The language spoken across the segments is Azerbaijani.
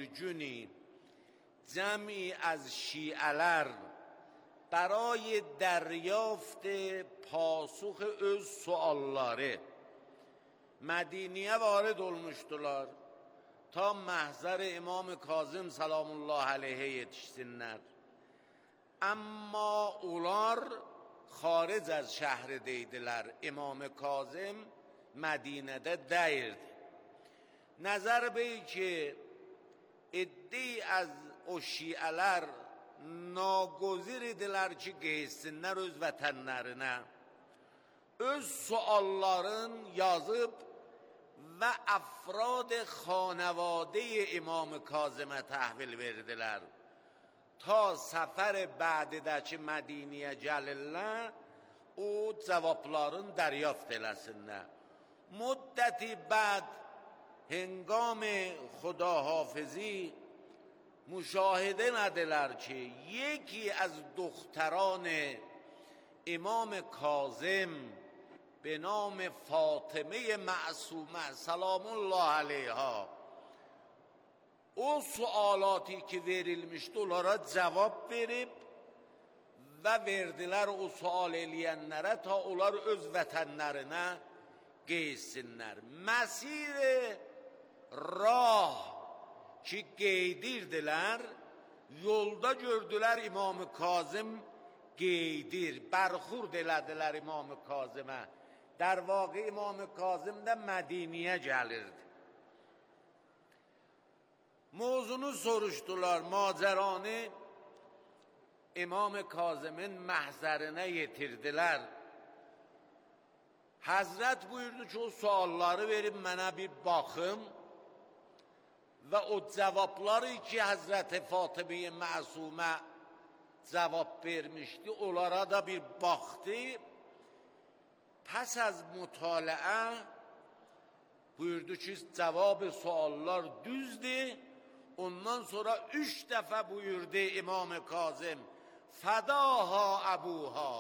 bir günü جمعی از şialar برای دریافت پاسخ öz sualları Medine'ye varid olmuştular ta mahzar İmam Kazım سلام الله علیه yetişsinler. Ama onlar خارج از şəhrdeydiler. İmam Kazım Medine'de değildi. Nəzər bey ki iddi az o şialar nagozir idilər ki geysinlər öz vətənlərinə. Öz sualların yazıb və əfrad xanəvadə İmam Kazımə təhvil verdilər. Ta səfər bədidəki Mədiniyə gəlirlər, o cavabların dəryafت eləsinlər. Müddəti bəd هنگام خداحافظی مشاهده ندیدند که یکی از دختران امام کاظم به نام فاطمه معصومه سلام الله علیها o sualaتی که verilmişti onlara cavab verib və verdilər o sual eləyənlərə ta onlar öz vətənlərinə geysinlər. Məsir rah ki geydirdilər, yolda gördülər İmam-ı Kazım geydir, bərxurd elədilər İmam-ı Kazımə. در واقع İmam-ı Kazım da Mədiniyə gəlirdi. Mövzunu soruşdular, macəranı İmam-ı Kazımın məhzərinə yetirdilər. Həzrət buyurdu ki, o sualları verib mənə bir baxım və o cavabları ki, Həzrət-i Fatımi-i Məsumə cavab vermişdi, onlara da bir baxdı. Pəs az mütaliə buyurdu ki, cavab suallar düzdür. Ondan sonra 3 dəfə buyurdu İmam-ı Kazım, fədaha əbuha,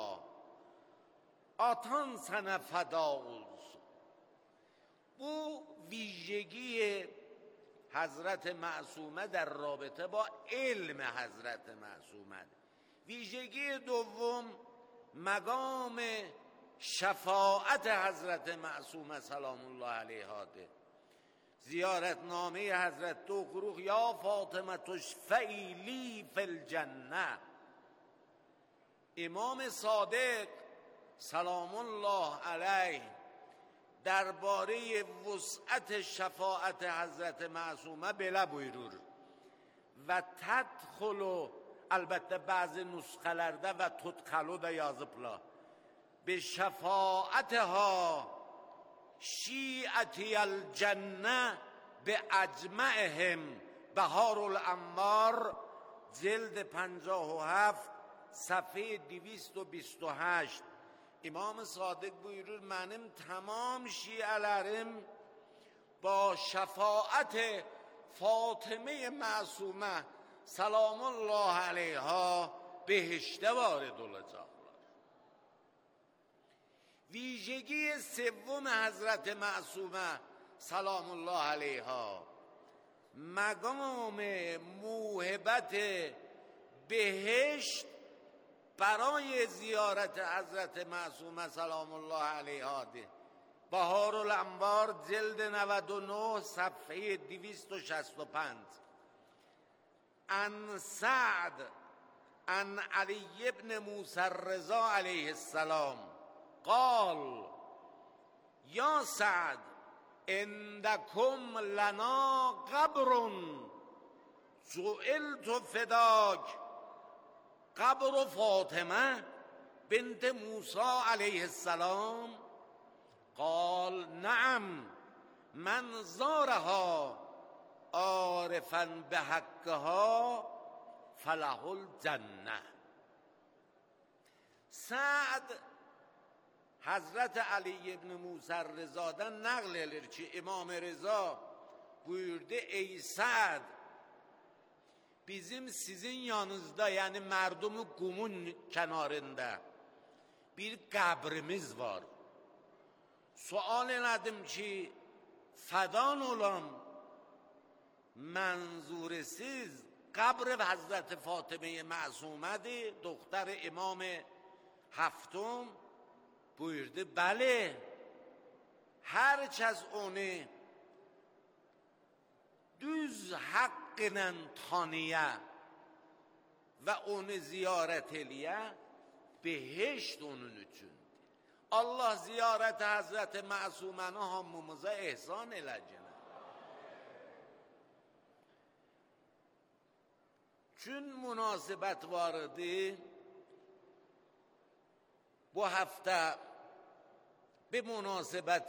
atan sənə fəda olsun. Bu ویژگی حضرت معصومه در رابطه با علم حضرت معصومه. ویژگی دوم مقام شفاعت حضرت معصومه سلام الله علیها ده. زیارتنامه حضرت دو قروخ یا فاطمه تشفعی لی فی الجنه. امام صادق سلام الله علیه درباره وسعت شفاعت حضرت معصومه بله بuyurur و تدخل البته بعضی نسخلرده و تدخلو da yazıblar به شفاعتها شیعتی الجنه به اجمعهم بهار الانوار جلد 57 صفحه 228. İmam Sadık buyurur benim tamam şiələrim با شفاعت فاطمه معصومه سلام الله علیها بهشت وارد olacaklar. ویژگی سوم حضرت معصومه سلام الله علیها مقام موهبت بهشت برای زیارت حضرت معصومه سلام الله علیها ده. بهار الانوار جلد 99 صفحه 265. عن سعد عن علی بن موسی الرضا علیه السلام قال یا سعد عندکم لنا قبر جعلت فداک قبر فاطمه بنت موسی علیه السلام قال نعم من زارها عارفا بحقها فله الجنه. سعد Hazreti Ali ibn Musa Rıza'dan naql edir ki İmam Rıza buyurdu ey Sa'd bizim sizin yanınızda yani merdum Qum'un kenarında bir kabrimiz var. Sual elədim ki fadan olam منظورسیز قبر حضرت فاطمه معصومه دختر امام هفتم buyurdu bəli hər kəs onu düz haqq ilə tanıya və onu ziyarət eləyə behişt onun üçündür. Allah ziyarət Həzrəti Məsuməni hamımıza ehsan eləcək. Çün münasibət var idi. Bu hafta به مناسبت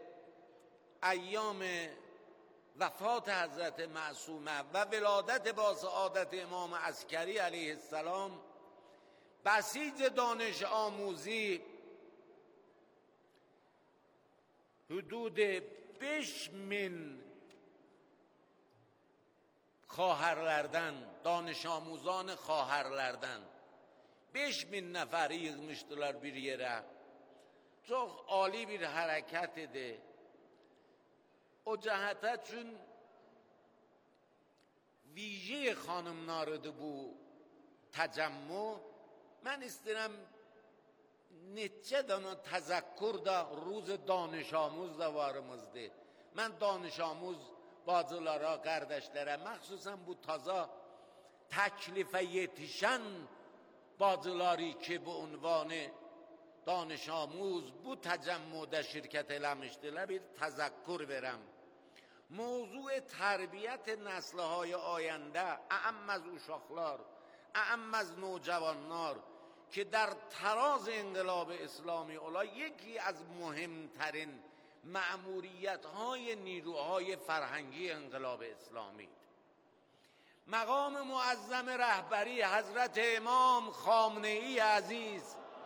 ایام وفات حضرت معصومه و ولادت با سعادت امام عسکری علیه السلام بسیج دانش آموزی حدود 5000 خواهرlerden دانش آموزان خواهرlerden 5000 nəfəri yığmışdılar bir yerə. Çox ali bir hərəkət idi. O cəhətə üçün vijə xanımlarıdır bu təcəmmü. Mən istəyirəm neçə dana təzəkkür da روز دانش آموز da varımızdır. Mən دانش آموز bacılara, qardaşlara, məxsusən bu taza təklifə yetişən bacıları ki bu ünvanı دانش آموز bu təcəmmüdə şirkət eləmişdilər bir təzəkkür verəm. موضوع تربیت نسل‌های آینده اعم از uşaqlar اعم از نوجوانlar که در تراز انقلاب اسلامی اولا یکی از مهمترین مأموریت‌های نیروهای فرهنگی انقلاب اسلامی مقام معظم رهبری حضرت امام خامنه‌ای عزیز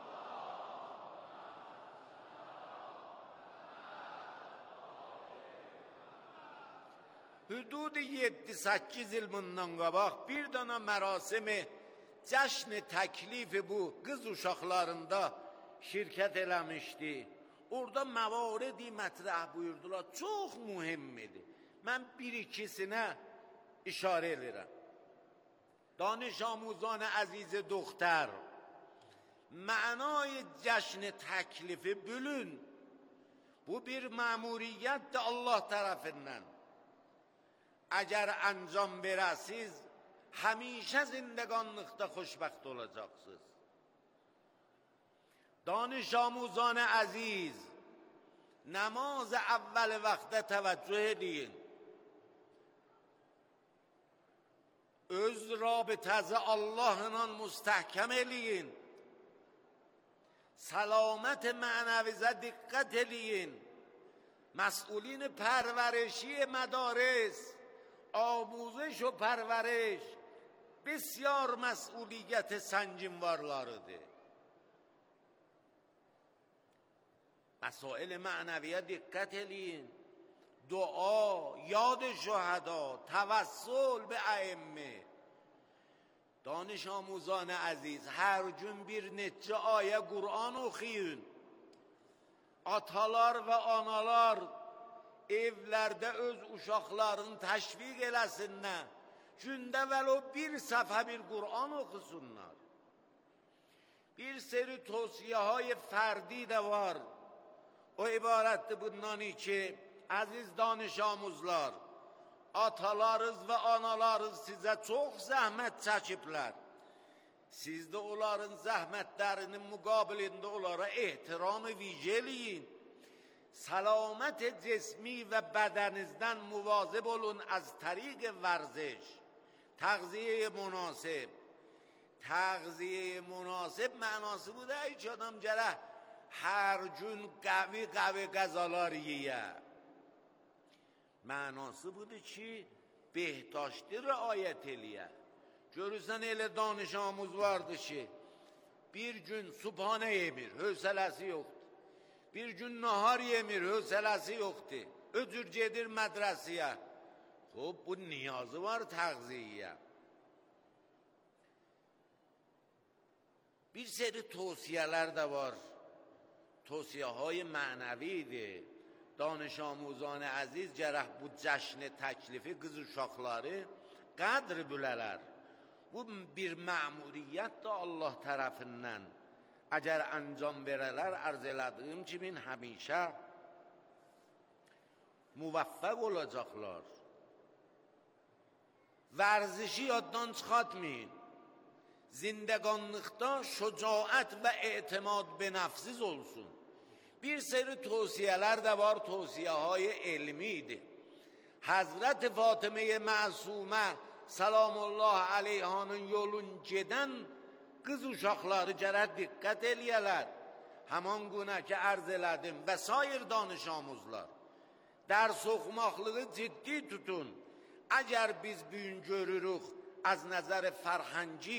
حدود 7-8 il bundan qabaq bir dana mərasim cəşn təklif bu qız uşaqlarında şirkət eləmişdi. Orada məvaridi mətrəh buyurdular. Çox mühimdir. Mən bir ikisinə işarə edirəm. دانش آموزان عزیز دختر معنای جشن تکلیف بلün bu bir məmuriyyətdir Allah tərəfindən. Əgər əncam verəsiz, həmişə zindəqanlıqda xoşbəxt olacaqsınız. دانش آموزان عزیز نماز اول وقت توجه deyin. Öz rabitəzi Allahla müstəhkəm eləyin. سلامت معنویزه دقت eləyin. مسئولین پرورشی مدارس آموزش و پرورش بسیار مسئولیت سنجینوارlarıdır. مسائل معنویه دقت eləyin. دعا، یاد شهدا، توسل به ائمه. دانش آموزان عزیز هر gün bir neçə ayə Qur'an oxuyun. Atalar və analar evlərdə öz uşaqlarını təşviq eləsinlər. Gündə vəlo bir səfhə bir Qur'an oxusunlar. Bir seri tövsiyeهای fərdi də var. O ibarətdir bundan ki, əziz danış amuzlar, atalarınız və analarınız sizə çox zəhmət çəkiblər. Siz də onların zəhmətlərinin müqabilində onlara ehtiramı viceliyin. سلامت جسمی و بدنیزدن مواظب olun از طریق ورزش تغذیه مناسب. تغذیه مناسب معنası bu da hiç adam gələ hər gün qəvi qəzalar yeyə. Mənası budur ki, behdaştı riayət eləyə. Görürsən elə danış amuz vardı ki, bir gün subhanə yemir, hövsələsi yoxdur. Bir gün nahar yemir, hövsələsi yoxdur. Öcür gedir mədrəsiyə. Xub, bu niyazı var təğziyə. Bir seri tövsiyələr də var. Tövsiyəهای معنویdir. daniş amuzan aziz gərək bu cəşni təklifi qız uşaqları qədr bilələr. Bu bir məmuriyyətdir Allah tərəfindən. Əgər əncam verələr, ərz elədiyim kimi həmişə muvaffaq olacaqlar. Vərzişi yaddan çıxartmayın. Zindəqanlıqda şücaət və etimad be nəfsiz olsun. Bir seri tövsiyələr də var, tövsiyəhay elmidir. Həzrət Fatıma-i Məsumə salamullah aleyhanın yolun gedən qız uşaqları gərək diqqət eləyələr. Həman günə ki ərz elədim və sair danış amuzlar. Dərs oxumaqlığı ciddi tutun. Əgər biz bugün görürük az nəzər fərhəngi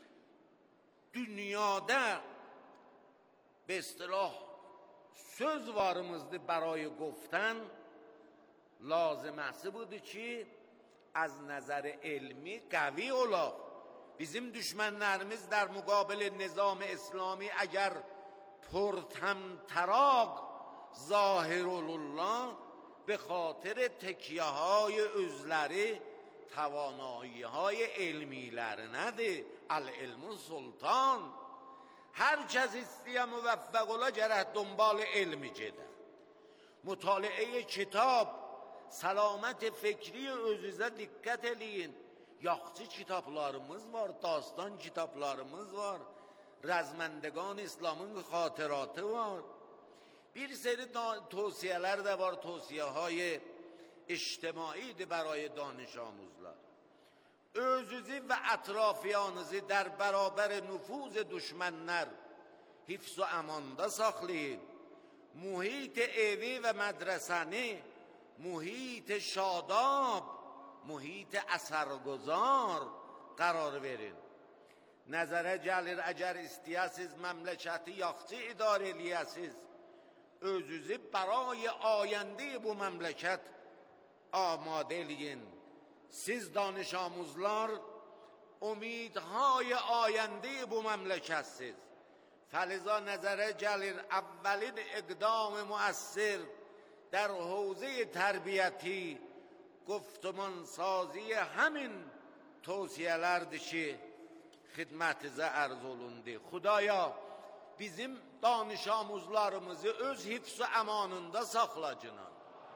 dünyada به اصطلاح söz varımızdır برای گفتن لازمسی بوده ki از نظر علمی قوی ola. Bizim düşmənlərimiz در مقابل نظام اسلامی اگر پرطمطراق ظاهر الله به خاطر تکیه های özləri توانایی های علمیləri nədir? العلم سلطان. هر کس istəyə müvəffəq ola gərək دنبال علمی gedə. مطالعه کتاب سلامت فکری özünüzə diqqət eləyin. Yaxçı kitablarımız var, dastan kitablarımız var, rəzməndəgan İslamın xatıratı var. Bir seri tövsiyələr də var, tövsiyəهای اجتماعی برای دانش آموزlar. Özünüzü və ətrafiyyanızı در برابر nüfuz düşmənlər hifz و amanda saxlayın. Muhit evi və mədrəsəni muhit şadab, muhit əsərguzar qərar verin. Nəzərə gəlir, əgər istəyəsiz məmləkəti yaxçı idarə eləyəsiz, özünüzü برای آینده bu məmləkət آماده eləyin. Siz دانش آموزlar امیدهای آینده bu məmləkətsiz. فلذا نظره gəlir اولین اقدام مؤثر در حوزه تربیتی گفتمان سازی همین توصیه‌lərdir ki xidmətinizə ərz olundu. Xudaya bizim دانش آموزlarımızı öz hifz və əmanında saxlacına.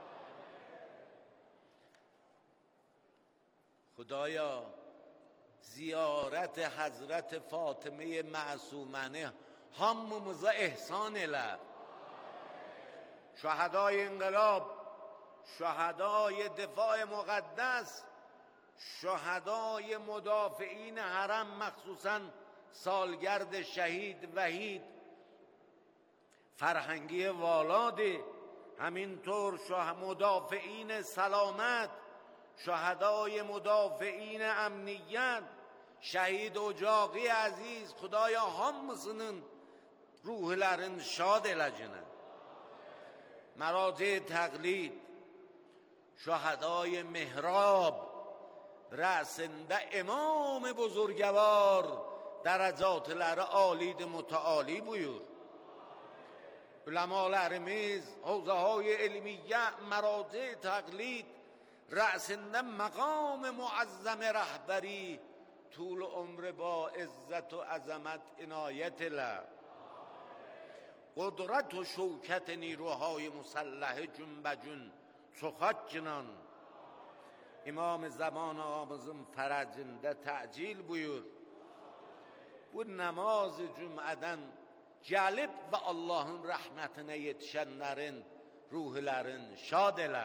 خدایا زیارت حضرت فاطمه معصومه همموزا احسان اله. شهدای انقلاب، شهدای دفاع مقدس، شهدای مدافعین حرم، مخصوصا سالگرد شهید وحید فرهنگی والادی، همینطور مدافعین سلامت، شهدای مدافعین امنیت، şəhid ocaqı əziz, Xudaya hamısının ruhlərin şad eləcənə. Məraci təqlid, şəhədای mihrab, rəsində imam buzurgəvar, dərəcatləri alid mütəali buyur. Üləmalərimiz, havzahay elmiyyə, məraci təqlid, rəsində məqam muazzəm rəhbəri, طول عمر با عزت و عظمت عنایت له. قدرت و شوکت نیروهای مسلح جنبجون çokatçınan İmam zaman ağamızın fərəcində təcil buyur. Bu namaz-ı cümədən gəlib və Allahın rəhmətinə yetişənlərin ruhlərin şad elə.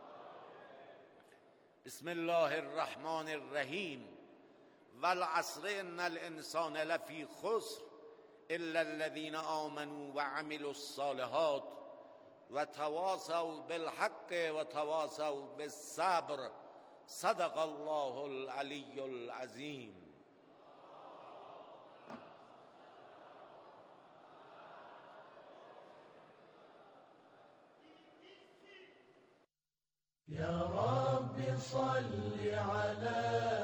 Bismillahirrahmanirrahim. والعصر ان الانسان لفی خسر الا الذين آمنوا وعملوا الصالحات وتواصوا بالحق وتواصوا بالصبر صدق الله العلی العظیم. يا رب صل على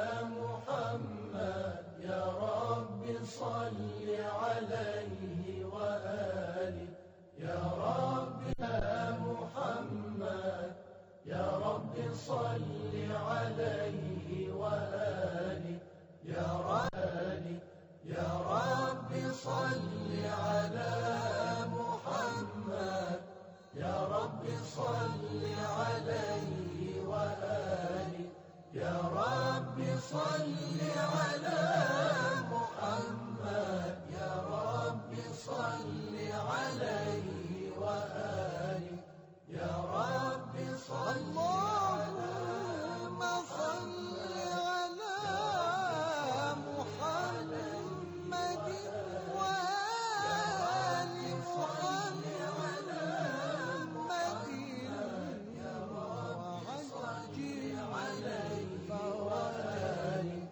محمد، يا رب صل عليه وآله، يا رب يا محمد. رب صل على محمد يا رب صل عليه وآله يا رب صل اللهم صل على محمد وآل محمد وعجل عليك وآله.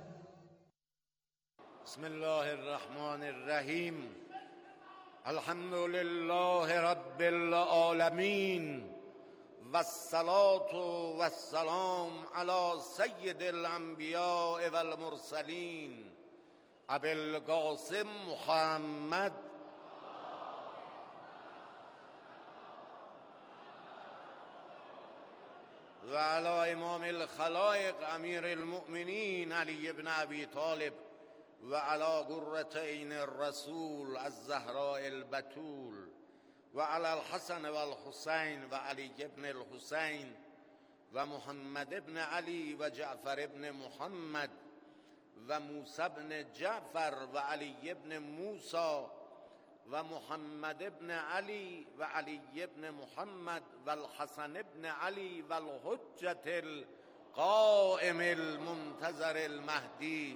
بسم الله الرحمن الرحیم. الحمد لله رب العالمین و الصلاة و السلام علی سید الانبیاء و المرسلین ابی القاسم محمد و علی امام الخلائق امیر المؤمنین علی بن ابی طالب و علی قرة عین الرسول الزهراء البتول و علی الحسن و الحسین و علی بن الحسین و محمد بن علی و جعفر بن محمد و موسی بن جعفر و علی بن موسی و محمد بن علی و علی بن محمد و الحسن بن علی و الحجة القائم المنتظر المهدی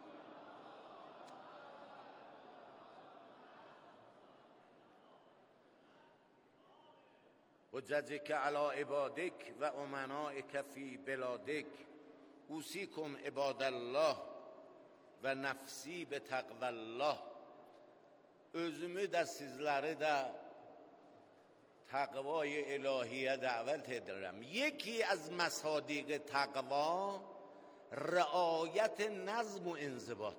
حجتك على عبادك و امنائك في بلادك اوصيكم عباد الله و nefsi به تقوی الله. özümü də sizləri də təqvay ilahiyə dəvət edirəm. یکی از مصادیق تقوا رعایت نظم و انضباط.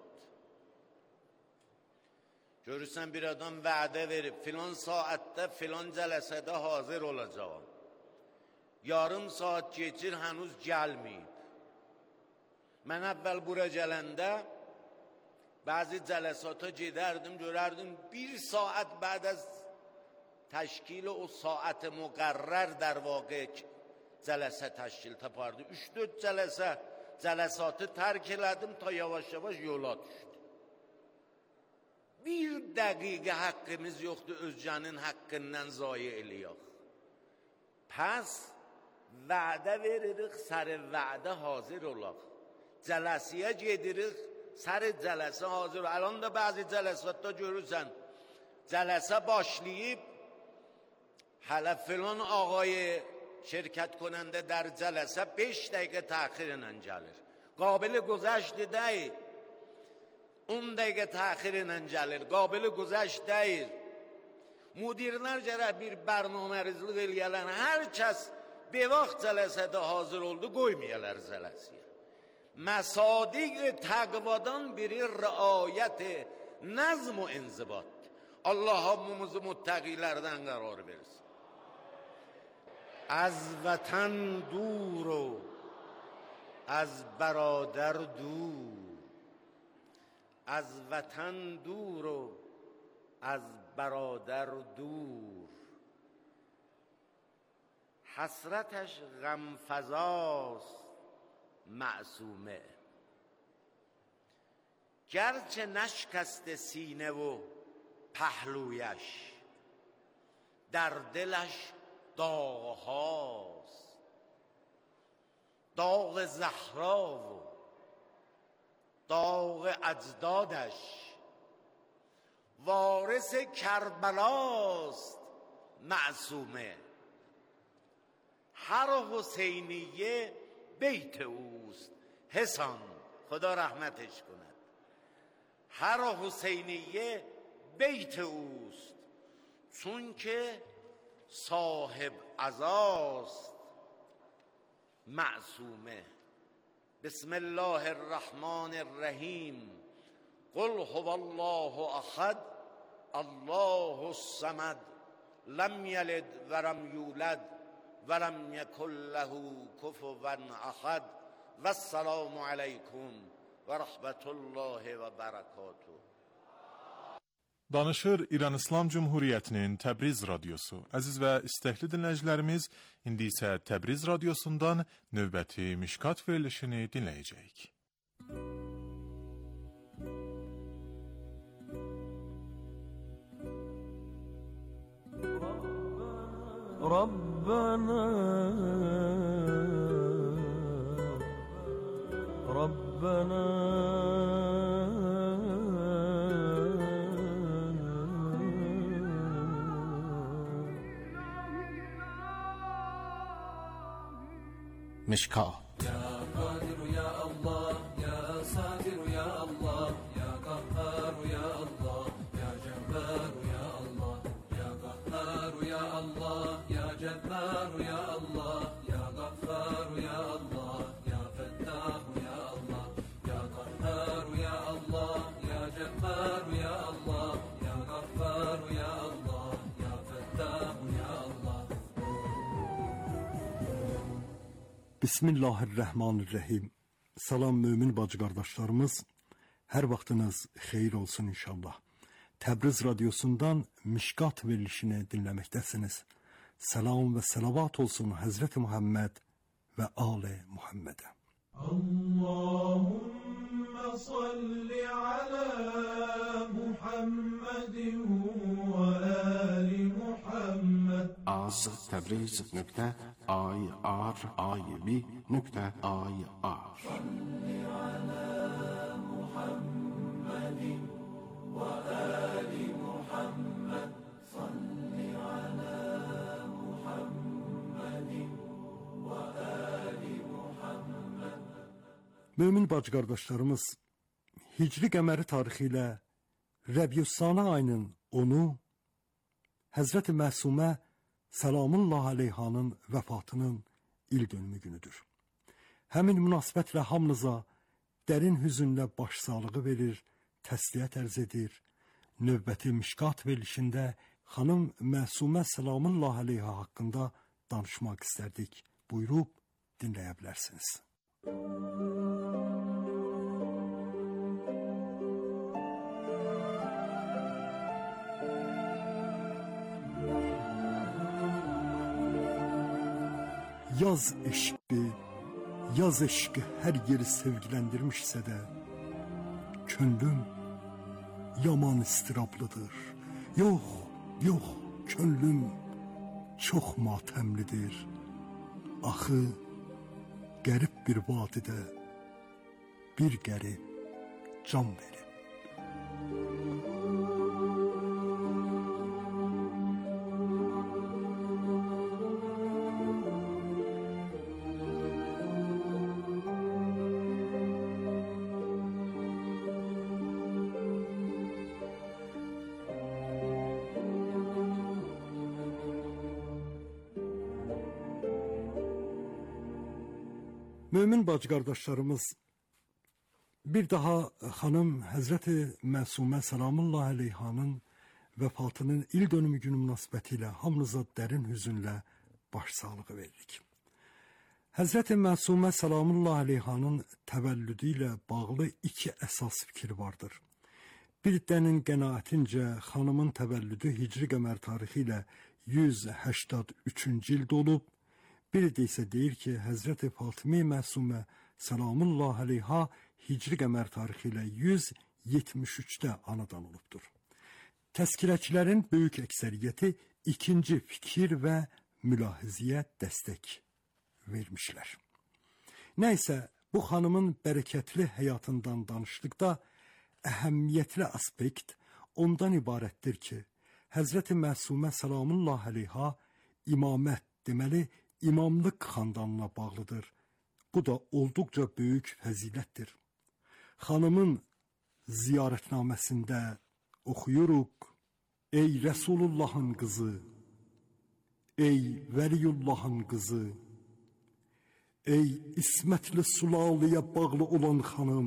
Görürsən bir adam vədə verib filan saatdə filan cələsədə hazır olacağım. Yarım saat keçir hənuz gəlməyib. Mən əvvəl bura gələndə بعضی جلسات ها gedərdim görərdim bir saat بعد از تشکیل o saat مقرر در واقع جلسه تشکیل tapardı. 3-4 cəlsatı tərk elədim ta yavaş-yavaş yola düşdü. Bir dəqiqə haqqımız yoxdur özcanın haqqından zayi eləyək. Pəs vədə veririk, sər vədə hazır olaq. Cələsiyə gedirik, sər cələsə hazır. Alان da bazı cəlsatda görürsən, cələsə başlayıb, hələ filan ağayı şirkət کننده در جلسه 5 dəqiqə təxirlə gəlir. قابل گذشت deyil. 10 dəqiqə təxirlə gəlir. قابل گذشت deyil. Müdirlər gərək bir bərnamələrizlik eləyələn hər kəs به vaxt cələsədə hazır oldu qoymayalar cələsiyə. مصادیق تقواdan biri رعایت نظم و انضباط. Allah hamımızı muttəqilərdən qərar versin. از وطن دور و از برادر دور، از وطن دور و از برادر دور، حسرتش غم فزاست معصومه. گرچه نشکست سینه و پهلویش، در دلش داغ هاست، داغ زهرا و داغ اجدادش. وارث کربلاست معصومه، هر حسینیه بیت اوست حسان، خدا رحمتش کند. هر حسینیه بیت اوست، چون که صاحب عزاست معصومه. بسم الله الرحمن الرحیم. قل هو الله احد الله الصمد لم یلد ولم یولد ولم یکن له کفوا احد. و السلام علیکم و رحمت الله و برکاته. Danışır İran İslam Cumhuriyyətinin Təbriz radiosu. Əziz və istəkli dinləyicilərimiz, indi isə Təbriz radiosundan növbəti Mişkat verilişini dinləyəcəyik. Rabbana Rabbana مشکات Ya Kadir ya Allah, ya Satir ya Allah, ya Kahhar ya Allah, ya Cebbar ya Allah, ya Kahhar ya Allah, ya Cebbar ya Allah, ya Ghaffar ya Allah, ya Fettah ya Allah, ya Kahhar ya Allah, ya Cebbar ya Allah, ya Ghaffar ya Allah, ya Fettah ya Allah. Bismillahirrahmanirrahim. Salam mümin bacı qardaşlarımız. Hər vaxtınız xeyir olsun inşallah. Təbriz radiosundan Mişkat verilişini dinləməkdəsiniz. Salam və salavat olsun Həzrəti Muhammed və Ali Muhammedə. Allahümme salli ala Muhammedin ve ali Muhammed. از تبریز.irib.ir Mömin bacı qardaşlarımız, Hicri qəməri tarixi ilə Rəbiüs-Sani ayının 10-u Həzrəti Məsumə Salamullah aleyhanın vəfatının il dönümü günüdür. Həmin münasibətlə hamınıza dərin hüzünlə başsağlığı verir, təsliyyət ərz edir. Növbəti Mişkat verilişində xanım Məsumə Salamullah aleyha haqqında danışmaq istərdik. Buyurub dinləyə bilərsiniz. Yaz eşqi hər yeri sevgiləndirmişsə də, könlüm yaman istirablıdır. Yox, könlüm çox matəmlidir. Axı, qərib bir vadidə bir qərib can verib. Mömin bacı qardaşlarımız, bir daha xanım Həzrəti Məsumə Salamullah aleyhanın vəfatının il dönümü günü münasibəti ilə hamınıza dərin hüzünlə başsağlığı veririk. Həzrəti Məsumə Salamullah aleyhanın təvəllüdü ilə bağlı iki əsas fikir vardır. Bir dənin qənaətincə xanımın təvəllüdü Hicri qəmər tarixi ilə 183-cü ildə olub, biri də isə deyir ki, Həzrəti Fatimə Məsumə Salamullah aleyha Hicri qəmər tarixi ilə 173-də anadan olubdur. Təzkirəçilərin böyük əksəriyyəti ikinci fikir və mülahiziyə dəstək vermişlər. Nəysə, bu xanımın bərəkətli həyatından danışdıqda əhəmiyyətli aspekt ondan ibarətdir ki, Həzrəti Məsumə Salamullah aleyha imamət, deməli, imamlıq xandanına bağlıdır. Bu da olduqca böyük fəzilətdir. Xanımın ziyarətnaməsində oxuyuruq: Ey Rəsulullahın qızı, ey Vəliyullahın qızı, ey İsmətli Sulalıya bağlı olan xanım,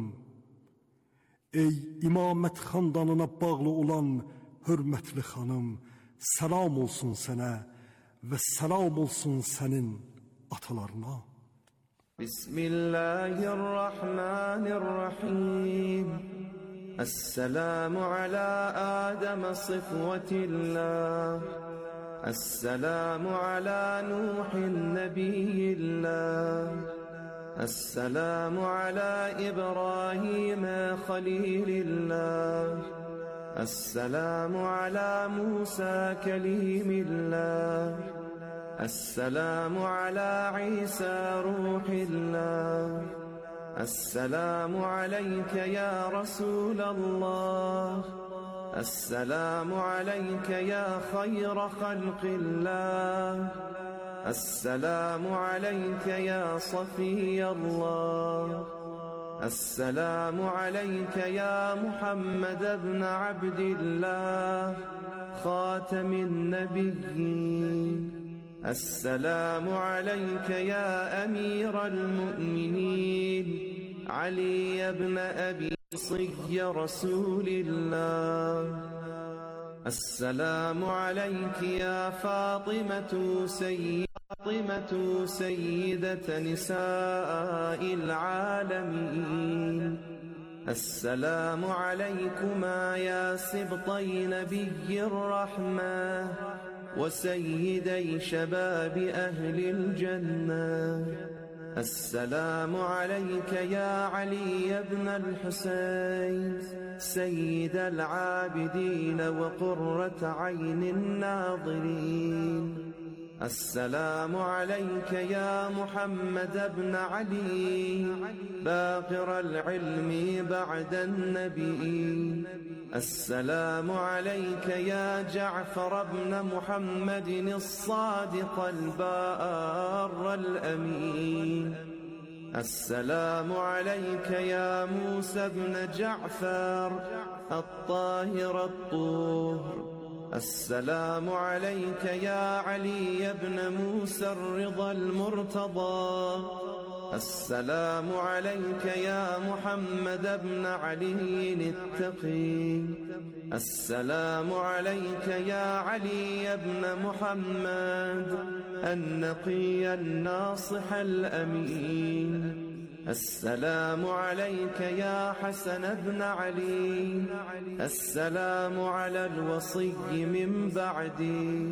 ey imamət xandanına bağlı olan hörmətli xanım, salam olsun sənə və salam olsun sənin atalarına. Bismillahirrahmanirrahim. السلام على آدم صفوة الله، السلام على نوح نبي الله، السلام على إبراهيم خليل الله، السلام على موسى كليم الله، السلام على عيسى روح الله، السلام عليك يا رسول الله، السلام عليك يا خير خلق الله، السلام عليك يا صفي الله، السلام عليك يا محمد بن عبد الله خاتم النبيين، السلام عليك يا أمير المؤمنين علي بن أبي صي رسول الله، السلام عليك يا فاطمة سيدة نساء العالمين، السلام عليكما يا سبطي نبي الرحمة وسيدي شباب أهل الجنة، السلام عليك يا علي بن الحسين سيد العابدين وقرة عين الناظرين، السلام عليك يا محمد بن علي باقر العلم بعد النبيين، السلام عليك يا جعفر بن محمد الصادق البار الأمين، السلام عليك يا موسى بن جعفر الطاهر الطهر، السلام عليك يا علي بن موسى الرضا المرتضى، السلام عليك يا محمد بن علي التقي، السلام عليك يا علي بن محمد النقي الناصح الأمين، السلام عليك يا حسن بن علي، السلام على الوصي من بعدي،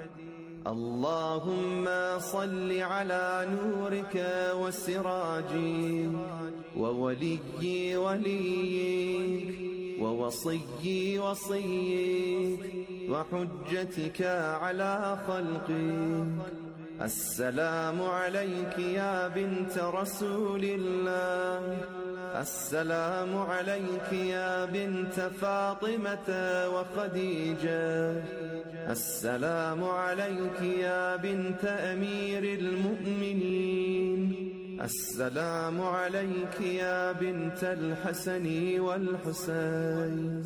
اللهم صل على نورك وسراجي وولي وليك ووصي وصيك وحجتك على خلقك، السلام عليك يا بنت رسول الله، السلام عليك يا بنت فاطمة وخديجة، السلام عليك يا بنت أمير المؤمنين، السلام عليك يا بنت الحسن والحسين،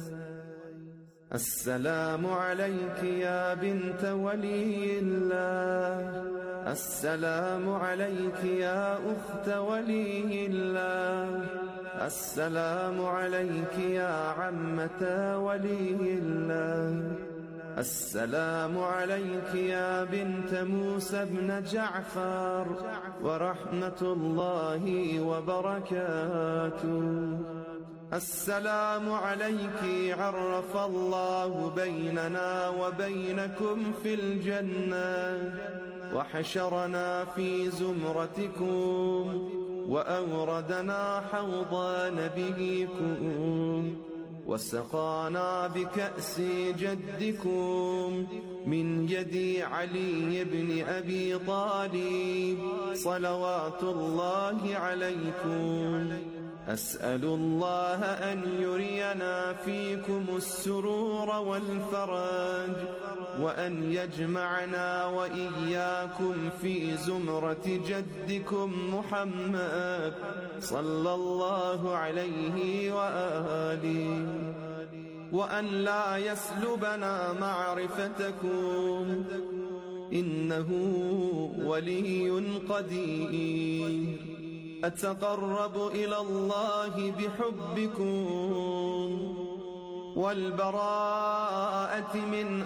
السلام عليك يا بنت ولي الله، السلام عليك يا أخت ولي الله، السلام عليك يا عمة ولي الله، السلام عليك يا بنت موسى بن جعفر ورحمة الله وبركاته، السلام عليك عرف الله بيننا وبينكم في الجنة وحشرنا في زمرتكم وأوردنا حوض نبيكم وسقانا بكأس جدكم من يد علي بن أبي طالب صلوات الله عليكم، أسأل الله أن يرينا فيكم السرور والفرج وأن يجمعنا وإياكم في زمرة جدكم محمد صلى الله عليه وآله، وأن لا يسلبنا معرفتكم إنه ولي قدير، أتقرب إلى الله بحبكم والبراءة من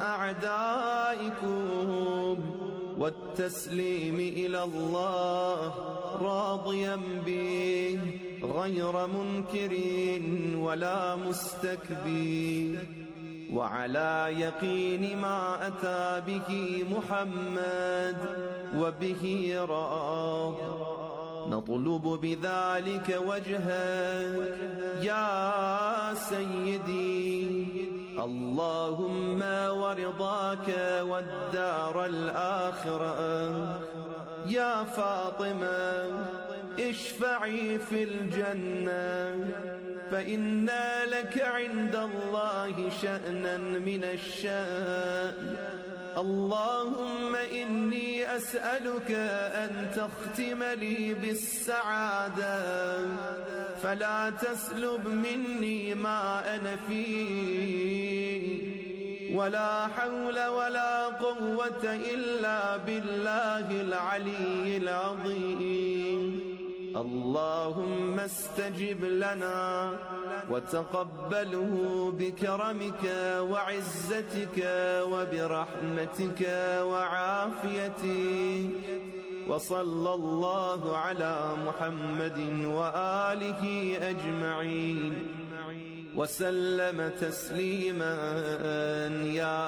أعدائكم والتسليم إلى الله راضيا به غير منكر ولا مستكبر وعلى يقين ما أتى به محمد وبه راض نطلب بذلك وجهك يا سيدي اللهم ورضاك والدار الآخرة يا فاطمة اشفعي في الجنة فإن لك عند الله شأنا من الشأن اللهم إني أسألك أن تختم لي بالسعادة فلا تسلب مني ما أنا فيه ولا حول ولا قوة إلا بالله العلي العظيم اللهم استجب لنا وتقبله بكرمك وعزتك وبرحمتك وعافيتك وصلى الله على محمد وآله أجمعين وسلم تسليما يا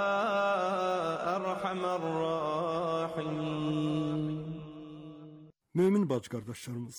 أرحم الراحمين. Mömin bacı qardaşlarımız,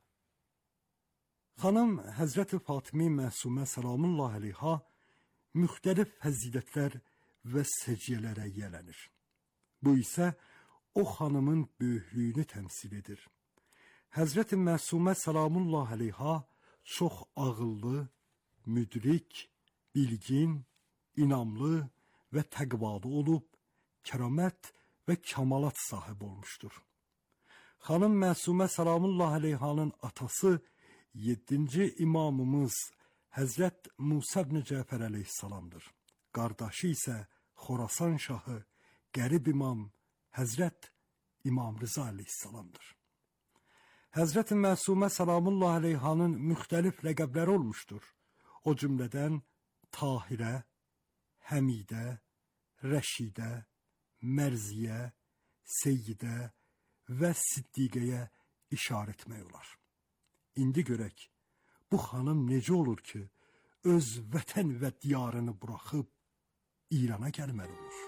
xanım Həzrəti Fatimi Məsumə salamullah əleyha müxtəlif fəzilətlər və səciyyələrə yiyələnir. Bu isə o xanımın böyüklüyünü təmsil edir. Həzrəti Məsumə salamullah əleyha çox ağıllı, müdrik, bilgin, inamlı və təqvalı olub, kəramət və kamalat sahibi olmuşdur. Xanım Məsumə salamullah əleyhanın atası 7-ci imamımız Həzrət Musa ibn Cəfər əleyhissalamdır. Qardaşı isə Xorasan şahı, qərib imam Həzrət İmam Rıza əleyhissalamdır. Həzrət Məsumə salamullah əleyhanın müxtəlif ləqəbləri olmuşdur. O cümlədən Tahirə, Həmidə, Rəşidə, Mərziyə, Seyyidə və Siddiqəyə işarə etmək olar. İndi görək, bu xanım necə olur ki, öz vətən və diyarını buraxıb İrana gəlməli olur.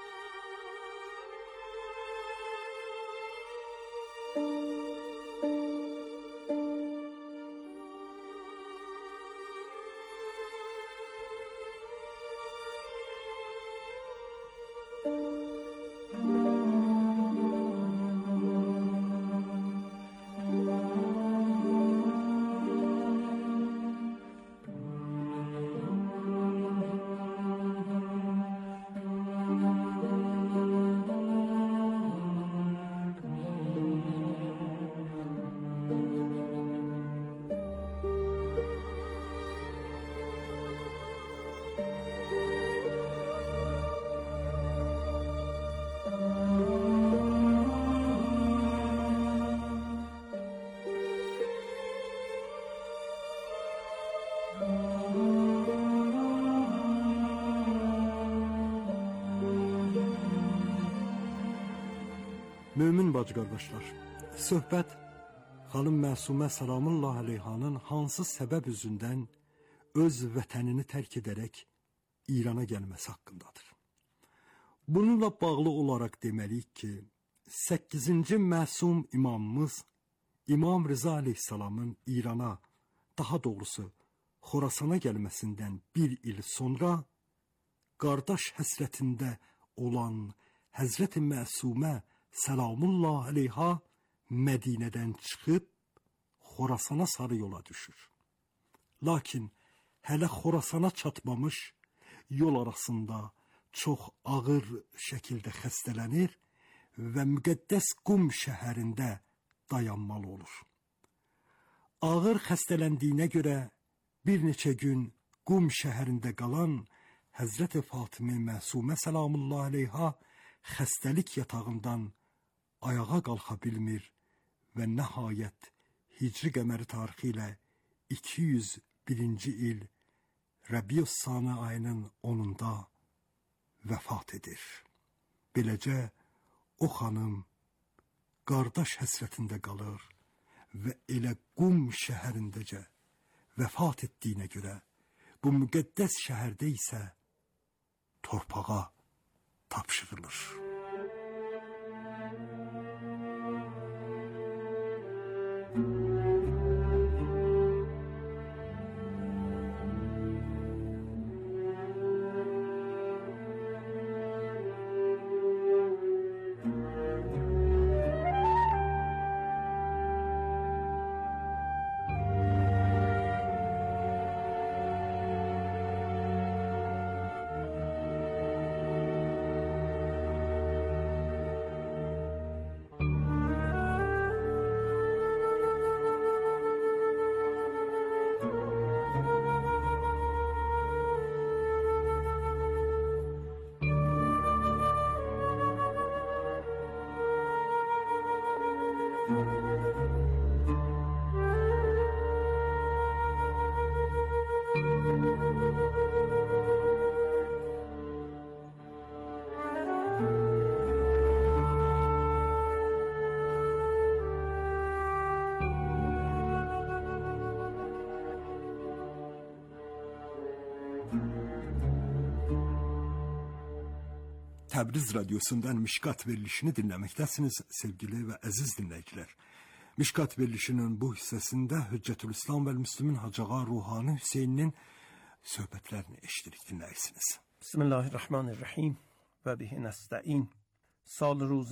Mömin bacı qardaşlar, söhbət xanım Məsumə salamullah əleyhanın hansı səbəb üzündən öz vətənini tərk edərək İrana gəlməsi haqqındadır. Bununla bağlı olaraq deməliyik ki, 8-ci məsum imamımız İmam Rıza əleyhissalamın İrana, daha doğrusu Xorasana gəlməsindən bir il sonra qardaş həsrətində olan Həzrəti Məsumə salamullah əleyha Mədinədən çıxıb Xorasana sarı yola düşür. Lakin hələ Xorasana çatmamış yol arasında çox ağır şəkildə xəstələnir və müqəddəs Qum şəhərində dayanmalı olur. Ağır xəstələndiyinə görə bir neçə gün Qum şəhərində qalan Həzrəti Fatimi Məsumə salamullah əleyha xəstəlik yatağından ayağa qalxa bilmir və nəhayət Hicri qəməri tarixi ilə 201-ci il Rəbius-Sani ayının 10-unda vəfat edir. Beləcə o xanım qardaş həsrətində qalır və elə Qum şəhərindəcə vəfat etdiyinə görə bu müqəddəs şəhərdə isə torpağa tapşırılır. Təbriz Radyosu'ndan Mişkat verilişini dinləməkdəsiniz sevgili və əziz dinləyicilər. Mişkat verilişinin bu hissəsində Hüccətülislam və Müslümin Hacı Ağa Ruhani Hüseyninin söhbətlərini eşidirik, dinləyirsiniz. Bismillahirrahmanirrahim və bihi nəstəin. سال روز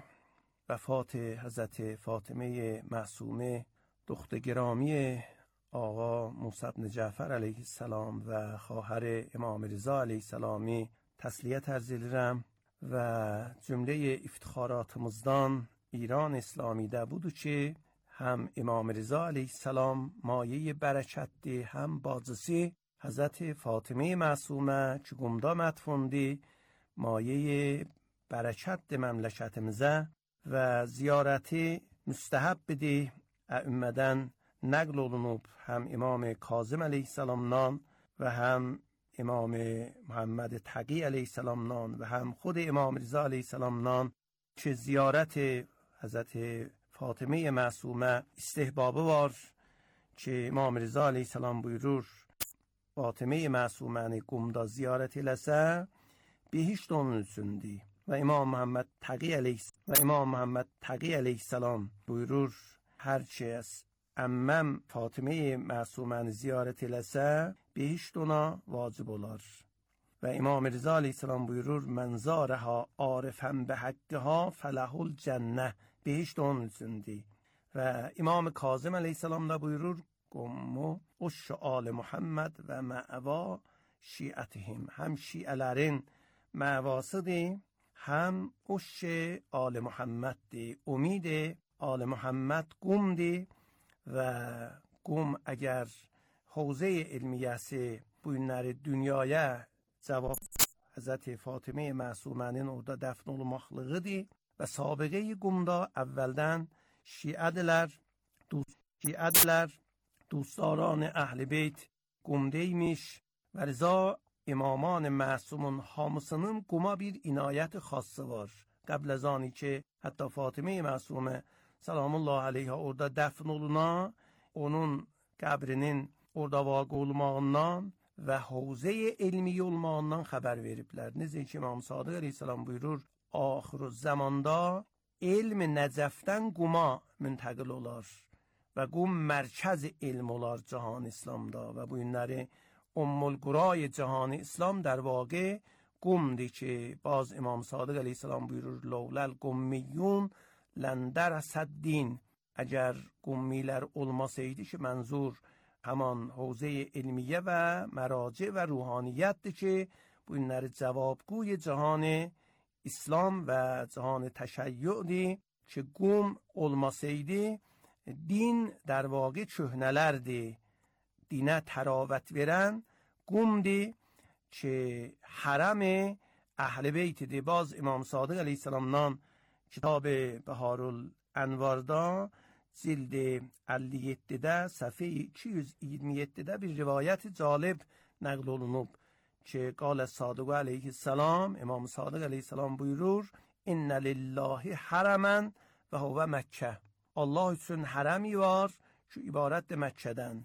وفات حضرت فاطمه معصومه دختر گرامی آقا موسی بن جعفر علیه السلام و خواهر امام رضا علیه السلامی təsliyyət ərz edirəm və cümlə iftixaratımızdan İran İslamidə budur ki, həm İmam Rıza aleyhisselam maye bərəkətdir, həm bacısı Hazret Fatıme Məsumə ki qumda mədfundir, maye bərəkətdir məmləkətimizə və ziyarəti müstəhəbbidir. Ümmədən nəql olunub həm İmam Kazım aleyhisselamdan və həm İmam محمد تقی علیه السلامdan و هم خود امام رضا علیه السلامdan که زیارت حضرت فاطمه معصومه istihbabı var ki İmam Rıza علیه السلام buyurur Fatıme Məsuməni qumda ziyarət eləsə behişt onun üçündür və İmam Muhammed Taqi aleyhisselam buyurur hər kəs əmməm Fatıme Məsuməni ziyarət eləsə behişt ona vacib olar. Və İmam Rıza aleyhisselam buyurur mən zarəha arifən bəhəqqəha fələhul cənnə, behişt onun üçündür. Və İmam Kazım aleyhisselam da buyurur qummu uşşu ali Muhammed və mə'va şiətihim, həm şiələrin məvasıdır, həm uşşu ali Muhammeddir, umid ali Muhammed qumdir və qum əgər حوزه علمیه bu günləri dünyaya cavab Hazreti Fatıme Məsumənin orada dəfn olmaqlığıdır və sabiqeyi qumda əvvəldən şiədilər, دوستداران اهل بیت قمدeymiş و رضا امامان معصومون hamısının quma bir inayət xası var. Qəbl az ani ki hətta Fatıme Məsumə salamullah aleyha orada dəfn oluna, onun qəbrinin orada vaqe olmağından və havze elmi olmağından xəbər veriblər. Necə ki İmam Sadiq aleyhisselam buyurur, axır zamanda elm Nəcəfdən quma müntəqil olar və qum mərkəz elm olar cahan İslamda və bu günləri Ummul-Quray cahan İslam در واقع qumdir ki baz İmam Sadiq aleyhisselam buyurur lawlal qummiyyun lendərəsəd din, əgər qummilər olmasaydı ki mənzur həman havze elmiyə və məraci və ruhaniyyətdir ki bu günləri cavabgوی cahan İslam və cahan təşəyyüdür ki qum olmasaydı din در واقع köhnələrdir. Dinə təravət verən qumdir ki حرم اهل بیتdir. Baz İmam Sadiq aleyhisselamdan kitab Bəharülənvarda cild 57-də səhifə 227-də bir rivayət cəlib nəql olunub ki qal Sadiq aleyhisselam, İmam Sadiq aleyhisselam buyurur İnnə lillahi hərəmən və huvə Məkkə. Allah üçün hərəmi var ki ibarətdir Məkkədən.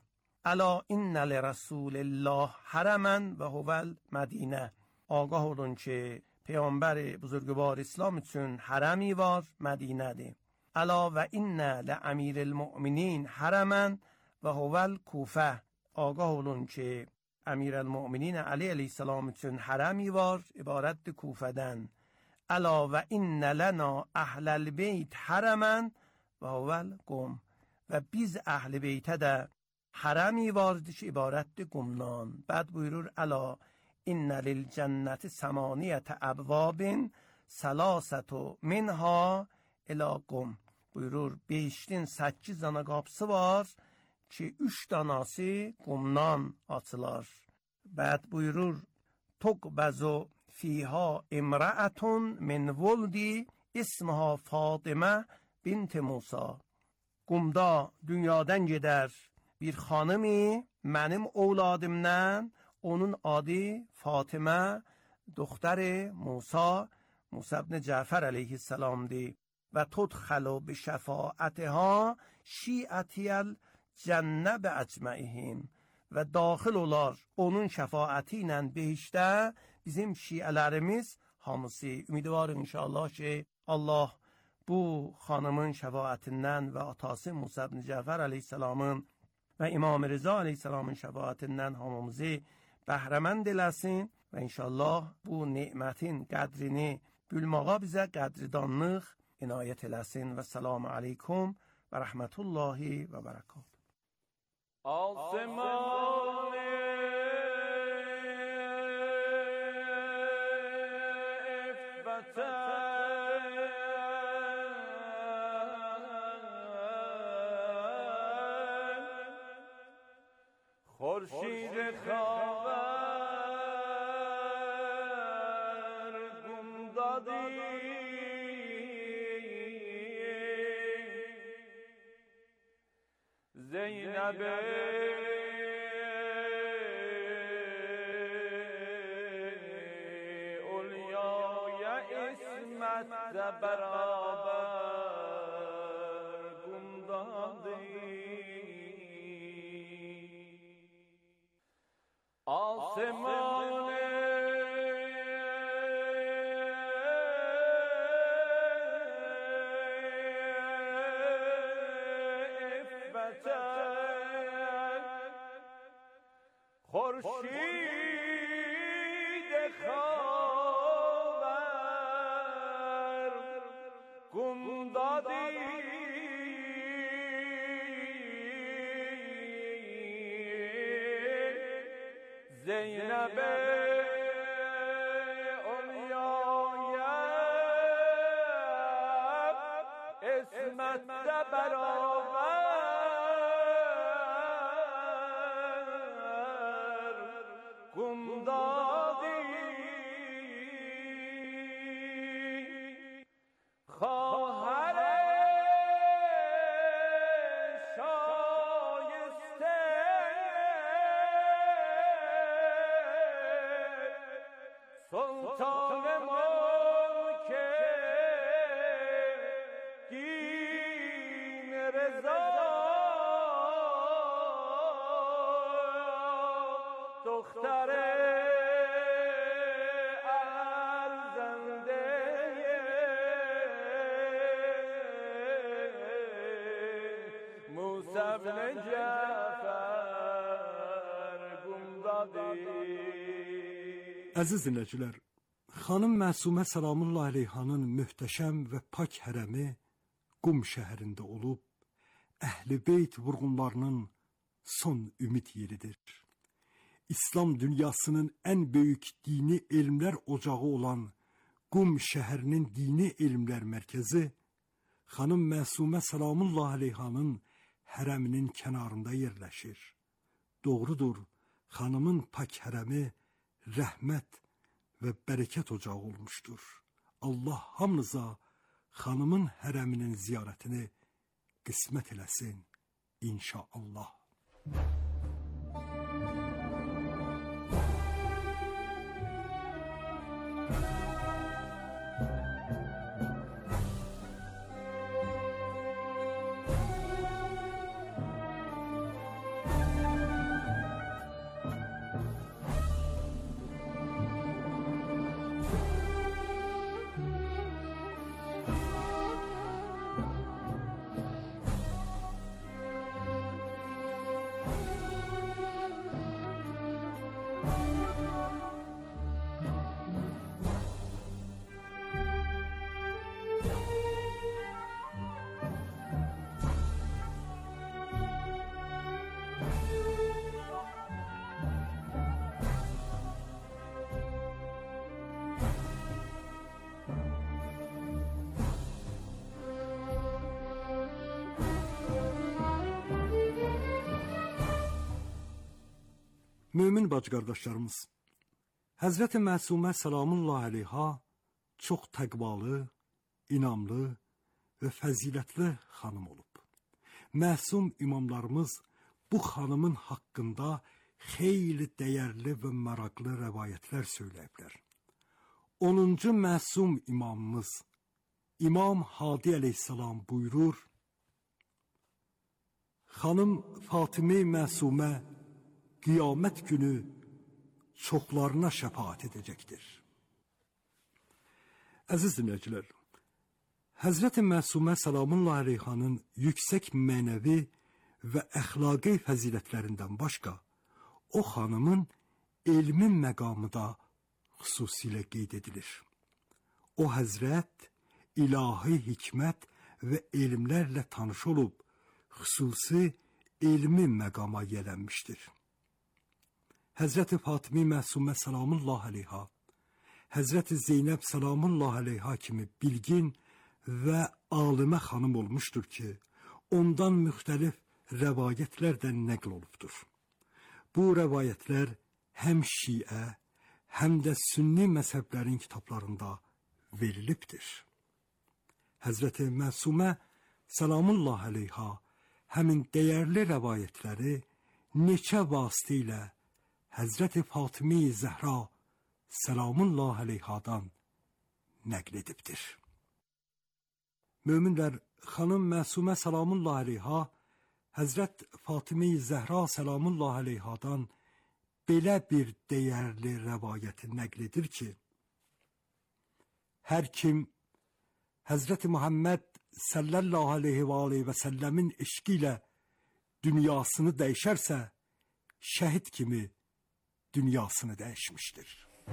الا این لرسول الله حرما و هو المدینه. آگاه olun که پیامبر بزرگوار اسلام üçün حرمی var مدینه. الا و این لامیر المؤمنین حرما و هو الکوفه. آگاه olun که امیر المؤمنین علی علیه السلام üçün حرمی var عبارت کوفدن. الا و این لنا اهل البیت حرما و هو القم. و biz اهل بیت de حرمی vardır عبارت گمنان. بعد buyurur الا این للجنة 8 ابواب 3 منها الی قم. Buyurur behiştin 8 dana qapısı var ki 3 danası qumdan açılar. Bəd buyurur tuqbazu fiha imra'atun min vuldi ismuha Fatıma bint Musa. Qumda dünyadan gedər bir xanımı mənim ovladımdan, onun adı Fatıma دختر موسی بن جعفر علیه السلام دی و تدخل به شفاعتها شیعتی الجنه به اجمعهم. و daxil olar onun şəfaəti ilə behişdə bizim şiələrimiz hamısı. Ümidvarım inşallah ki Allah bu xanımın şəfaətindən və atası Musa ibn Cəfər əleyhissalamın və İmam Rıza əleyhissalamın şəfaətindən hamımızı bəhrəmənd eləsin və inşallah bu nemətin qədrini bilməğa bizə qədridanlıq inayət eləsin. Və selamu aleykum və rəhmətullahi və bərəkatuhu. آسمان خورشید خاور گم دادی زینب اولیای اسمت برابر گم دادی آسمان خورشید خاور گم دادی زینب اولیای اسمت برابر گم دادی خواهر شایسته سلطان ملک دین رضا دختر ارزنده موسی بن جعفر گم دادی. Əziz dinləyicilər, xanım Məsumə Səlamullah əleyhanın möhtəşəm və pak hərəmi Qum şəhərində olub, Əhl-i Beyt vurğunlarının son ümid yeridir. İslam dünyasının ən böyük dini elmlər ocağı olan Qum şəhərinin dini elmlər mərkəzi xanım Məsumə Səlamullah əleyhanın hərəminin kənarında yerləşir. Doğrudur, xanımın pak hərəmi rəhmət və bərəkət ocağı olmuşdur. Allah hamınıza xanımın hərəminin ziyarətini qismət eləsin inşallah. Mömin bacı qardaşlarımız, Həzrəti Məsumə salamullah əleyha çox təqvalı, inamlı və fəzilətli xanım olub. Məsum imamlarımız bu xanımın haqqında xeyli dəyərli və maraqlı rəvayətlər söyləyiblər. 10-cu məsum imamımız İmam Hadi əleyhissalam buyurur: Xanım Fatimə Məsumə qiyamət günü çoxlarına şəfaət edəcəkdir. Əziz dinləyicilər, Həzrəti Məsumə salamullah əleyhanın yüksək mənəvi və əxlaqi fəzilətlərindən başqa, o xanımın elmin məqamı da xüsusilə qeyd edilir. O həzrət ilahi hikmət və elmlərlə tanış olub, xüsusi elmi məqama yələnmişdir. Həzrəti Fatimə Məsumə salamullah əleyha, Həzrəti Zeynəb salamullah əleyha kimi bilgin və alimə xanım olmuşdur ki, ondan müxtəlif rəvayətlər də nəql olubdur. Bu rəvayətlər həm şiə, həm də sünni məzhəblərin kitablarında verilibdir. Həzrəti Məsumə salamullah əleyha həmin dəyərli rəvayətləri neçə vasitə ilə Həzrəti Fatimə Zəhra salamullah əleyhadan nəql edibdir. Möminlər, xanım Məsumə salamullah əleyha Həzrət Fatimə Zəhra salamullah əleyhadan belə bir dəyərli rəvayəti nəql edir ki, hər kim Həzrəti Muhammed sallallahu aleyhi və səlləmin eşqi ilə dünyasını dəyişərsə, şəhid kimi dünyasını dəyişmişdir.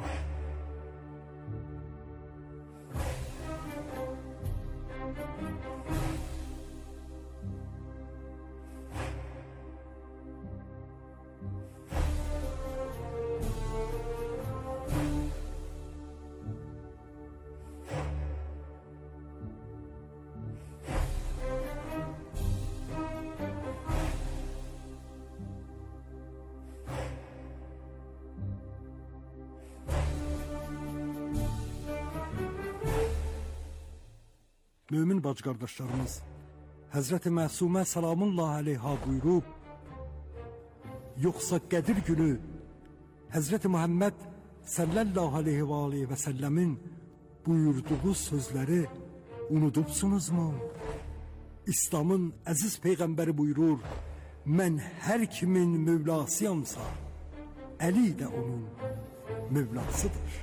Mömin bacı qardaşlarımız, Həzrəti Məsumə salamullah əleyha buyurub, yoxsa Qədir günü Həzrəti Muhammed sallallahu aleyhi və səlləmin buyurduğu sözləri unudubsunuzmu? İslamın əziz Peyğəmbəri buyurur, mən hər kimin mövlasıyamsa, Əli də onun mövlasıdır.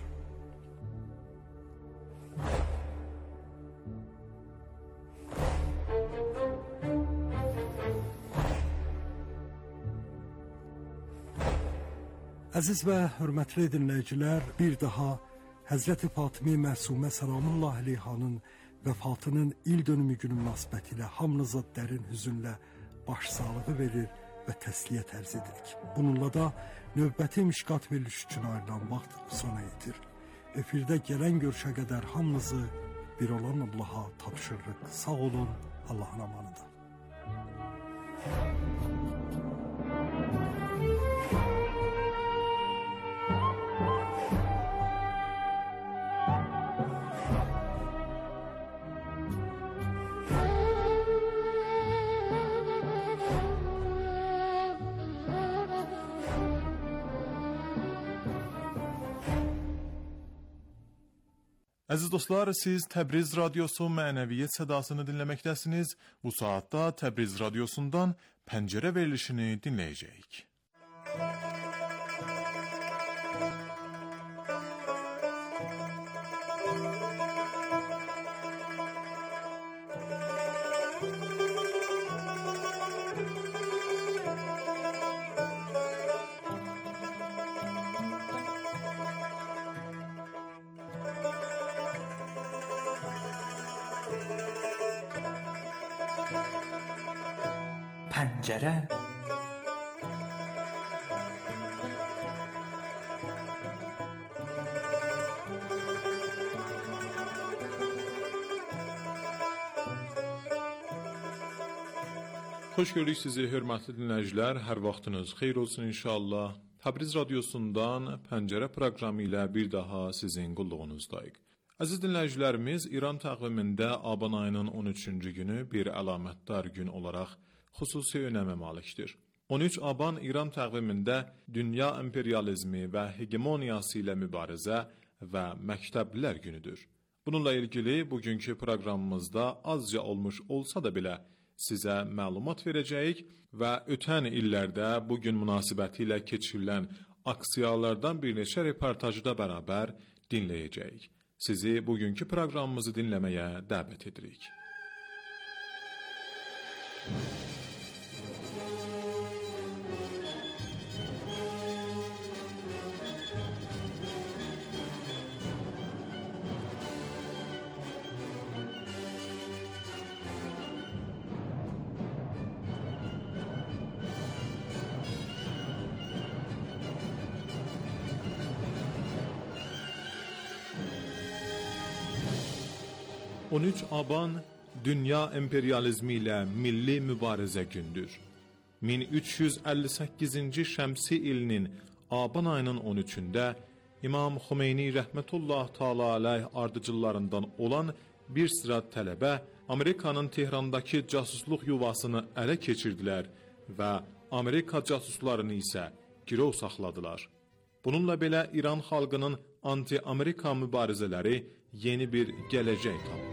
Əziz və hörmətli dinləyicilər, bir daha Həzrəti Fatimə Məsumə salamullah əleyhanın vəfatının il dönümü günü münasibətilə hamınıza dərin hüzünlə başsağlığı verir və təsliyyət ərz edirik. Bununla da növbəti Mişkat verilişi üçün ayrılan vaxt sona yetir. Efirdə gələn görüşə qədər hamınızı bir olan Allaha tapşırırıq. Sağ olun, Allahın amanında. Əziz dostlar, siz Təbriz Radyosu mənəviyyət sədasını dinləməkdəsiniz. Bu saatda Təbriz Radyosundan Pəncərə verilişini dinləyəcəyik. Pəncərə. Xoş gördük sizi, hörmətli dinləyicilər. Hər vaxtınız xeyir olsun inşallah. Təbriz radiosundan Pəncərə proqramı ilə bir daha sizin qulluğunuzdayıq. Əziz dinləyicilərimiz, İran təqvimində Aban ayının 13-cü günü bir əlamətdar gün olaraq xüsusi önəmə malikdir. 13 Aban İran təqvimində dünya imperializmi və hegemoniyası ilə mübarizə və məktəblilər günüdür. Bununla ilgili bugünkü proqramımızda azca olmuş olsa da belə sizə məlumat verəcəyik və ötən illərdə bugün münasibətilə keçirilən aksiyalardan bir neçə reportajı da bərabər dinləyəcəyik. Sizi bugünkü proqramımızı dinləməyə dəvət edirik. ...13 Aban dünya emperyalizmi ilə milli mübarizə gündür. 1358-ci şəmsi ilinin Aban ayının 13-də İmam Xomeyni rəhmətullah təala aleyh ardıcıllarından olan bir sıra tələbə Amerikanın Tehrandakı casusluq yuvasını ələ keçirdilər və Amerika casuslarını isə girov saxladılar. Bununla belə İran xalqının anti-Amerika mübarizələri yeni bir gələcək tapdı.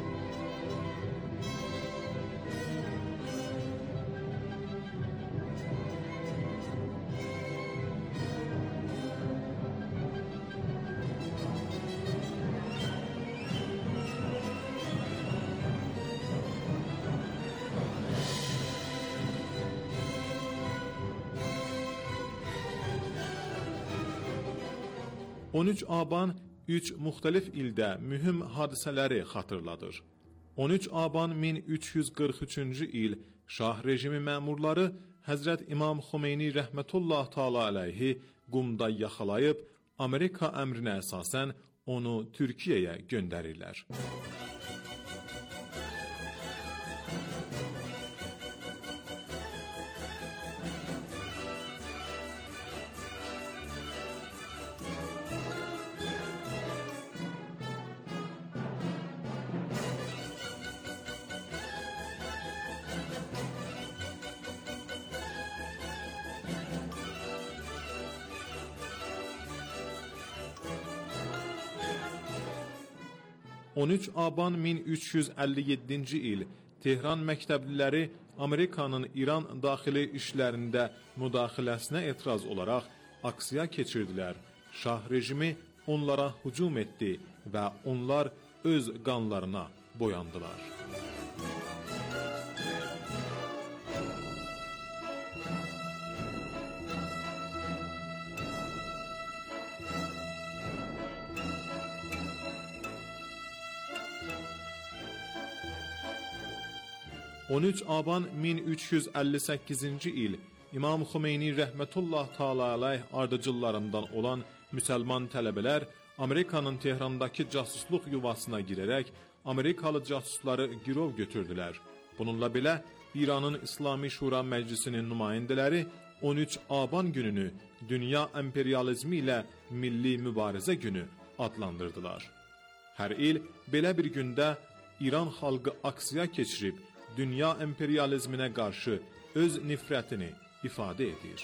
13 Aban 3 müxtəlif ildə mühüm hadisələri xatırladır. 13 Aban 1343-cü il Şah rejimi məmurları Həzrət İmam Xomeyni rəhmətullah təala aleyhi Qumda yaxalayıb Amerika əmrinə əsasən onu Türkiyəyə göndərirlər. 13 Aban 1357-ci il Tehran məktəbliləri Amerikanın İran daxili işlərində müdaxiləsinə etiraz olaraq aksiya keçirdilər. Şah rejimi onlara hücum etdi və onlar öz qanlarına boyandılar. ...13 Aban 1358-ci il İmam Xomeyni rəhmətullah təala aleyh ardıcıllarından olan müsəlman tələbələr Amerikanın Tehrandakı casusluq yuvasına girərək Amerikalı casusları girov götürdülər. Bununla belə İranın İslami Şura Məclisinin nümayəndələri 13 Aban gününü dünya emperyalizmi ilə milli mübarizə günü adlandırdılar. Hər il belə bir gündə İran xalqı aksiya keçirib dünya emperyalizminə qarşı öz nifrətini ifadə edir.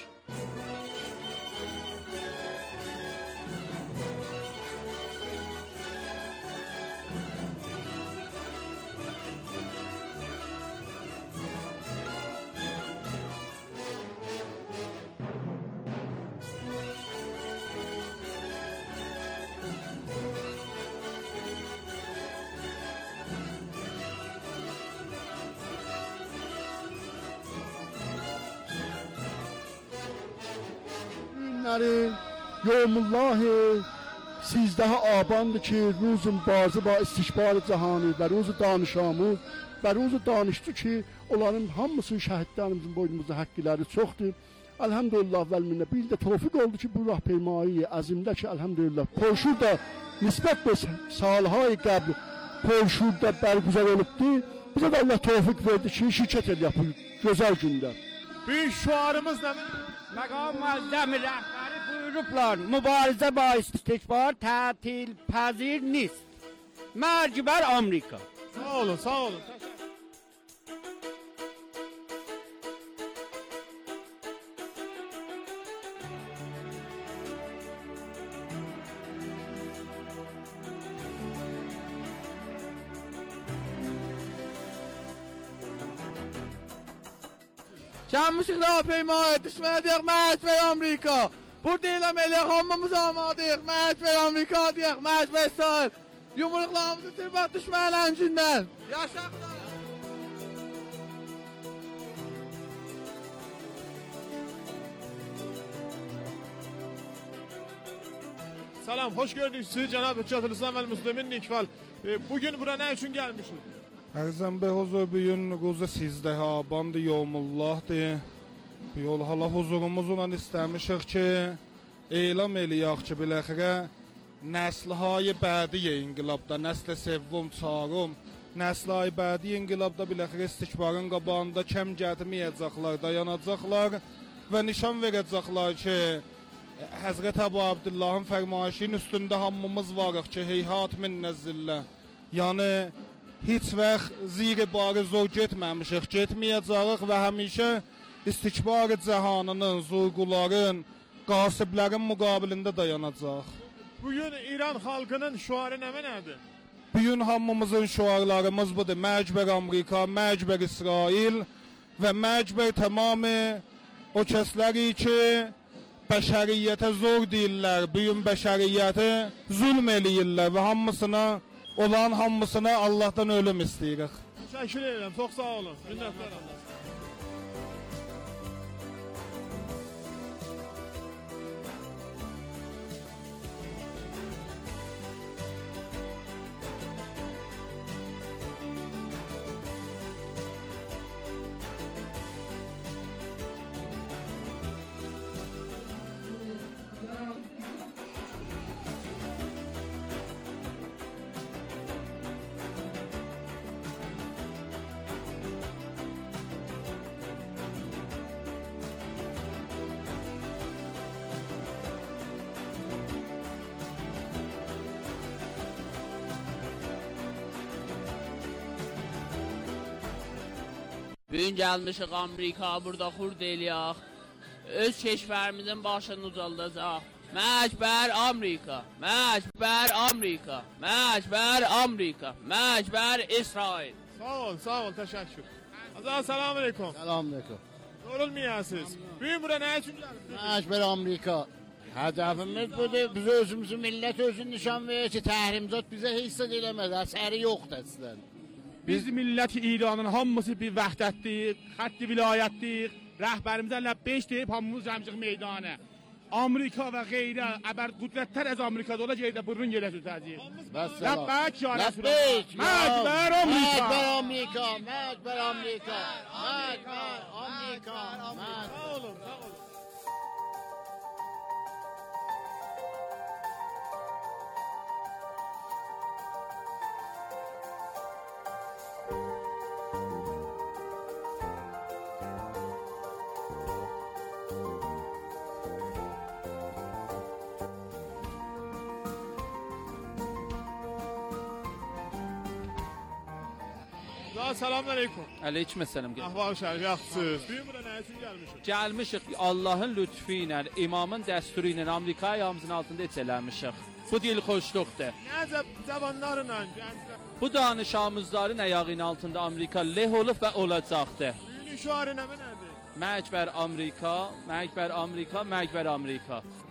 Yevmullahi 13 Aban'dır ki روز bazı با استشبار cahani və روز danışamız və روز danışdı ki onların hamısı şəhidlərimizin boynumuzda haqqları çoxdur. Elhamdülillah və minə bir də tövfiq oldu ki bu rahpeymayı azimdə ki elhamdülillah Polşurda nisbət və salhay qəbl Polşurda bərgüzar olubdu. Bizə də Allah tövfiq verdi ki şirkət edək bu gözəl gündə. Büyük şuarımız nədir? Məqam Muəzzəmi rəhbəri buyurublar, mübarizə ba istikbar tətil pəzir nist. Mərc bər Amerika. Sağ olun, sağ olun. Gəlmişik rapeymayə, düşmənə deyək, mərc bər Amerika. Burada eləməliyək, hamımız amadıyıq, mərc bər Amerika deyək, mərc bər İsrail. Yumruqlarımızı tirbət düşmənin əncindən. Yaşaqlar. Salam, hoş gördük sizi Cenab-ı Hüccetül İslam ve Müslümin Nikval. Bugün bura ne için gelmişsiniz? Ərzəm bə huzur bugün roza 13 Aban yevmullahdır. Bu yol hala huzurumuzla istəmişik ki, elam eləyək ki, biləxirə nəslهای بعدی inqilabda, nəsl sevvum, çarım, nəslهای بعدی inqilabda biləxirə istikbarın qabağında kəm gəlməyəcəklər, dayanacaqlar və nişan verəcəklər ki, Həzrət Əbu Abdullahın fərmayişinin üstündə hamımız varıq ki, heyhat min nəzillə. Yəni, heç vaxt zir barı zor getməmişik, getməyəcəyik və həmişə istikbar cəhanının, zurguların, qasiblərin müqabilində dayanacaq. Bugün İran xalqının şuarı nədir? Bugün hamımızın şuarlarımız budur. Məcbər Amerika, Məcbər İsrail və Məcbər tamamı o kəsləri ki, bəşəriyyətə zor deyirlər, bugün bəşəriyyəti zulm eləyirlər və hamısına Allahdan ölüm istəyirik. Təşəkkür edirəm, çox sağ olun. Minnətlər Allah. Bugün gəlmişik Amerika, burada xurd eləyək, öz keşfərimizin başını ucaldacaq. Məcbər Amerika, Məcbər Amerika, Məcbər Amerika, Məcbər İsrail. Sağ ol, təşəkkür. Azad, salam aleykum. Salam aleykum. Yorulmayasınız. Bugün bura nə üçün gəldiniz? Məcbər Amerika. Hədəfimiz budur, biz özümüzü, millət özünü nişan verir ki, təhrimzat bizə hissət eləməz, əsəri yoxdur əslən. Biz millət İranın hamısı bir vəhdətdir, xətti vilayətdir, rəhbərimizə ləbbeş deyib hamımız cəmcıq meydanə. Amerika və qeyrə, əbər qüdrətlər az Amerikada olacaq yerdə buyurun yerə sürtəcəyik. Ləbbək ya Rəsulullah. Məcbər Amerika. Məcbər Amerika, Məcbər Amerika, Məcbər Amerika. Sağ olun, sağ olun. Selamun aleyküm. Aleykümselam. Ahval şərif, yaxşısınız. Bugün bura nə üçün gəlmişik? Gəlmişik Allahın lütfu ilə, imamın dəsturu ilə Amerika ayağımızın altında etçələmişik. Bu dil xoşluqdur. Nə cavanlarla, gənclər? Bu danışamızların ayağının altında Amerika leh olub və olacaqdır. Bugünün şuarı nədir? Məcbər Amerika, Məcbər Amerika, Məcbər Amerika.